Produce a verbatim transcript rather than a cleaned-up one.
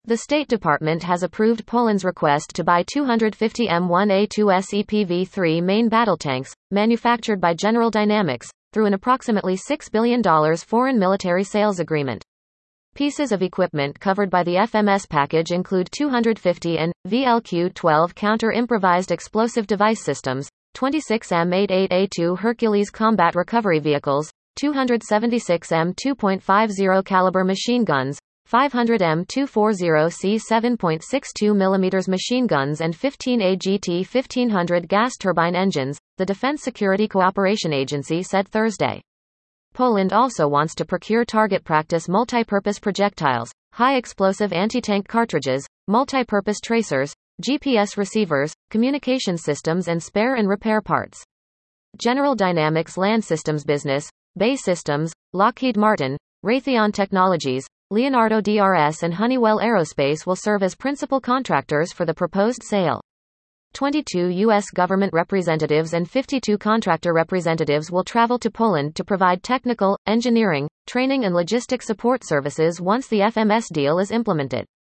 The State Department has approved Poland's request to buy two hundred fifty M one A two S E P V three main battle tanks, manufactured by General Dynamics, through an approximately six billion dollars foreign military sales agreement. Pieces of equipment covered by the F M S package include two hundred fifty N V L Q twelve counter-improvised explosive device systems, twenty-six M eighty-eight A two Hercules combat recovery vehicles, two hundred seventy-six M two point five zero caliber machine guns, five hundred M two forty C seven point six two millimeter machine guns and fifteen A G T fifteen hundred gas turbine engines, the Defense Security Cooperation Agency said Thursday. Poland also wants to procure target practice multipurpose projectiles, high-explosive anti-tank cartridges, multipurpose tracers, G P S receivers, communication systems and spare and repair parts. General Dynamics Land Systems business, BAE Systems, Lockheed Martin, Raytheon Technologies, Leonardo D R S and Honeywell Aerospace will serve as principal contractors for the proposed sale. twenty-two U S government representatives and fifty-two contractor representatives will travel to Poland to provide technical, engineering, training and logistic support services once the F M S deal is implemented.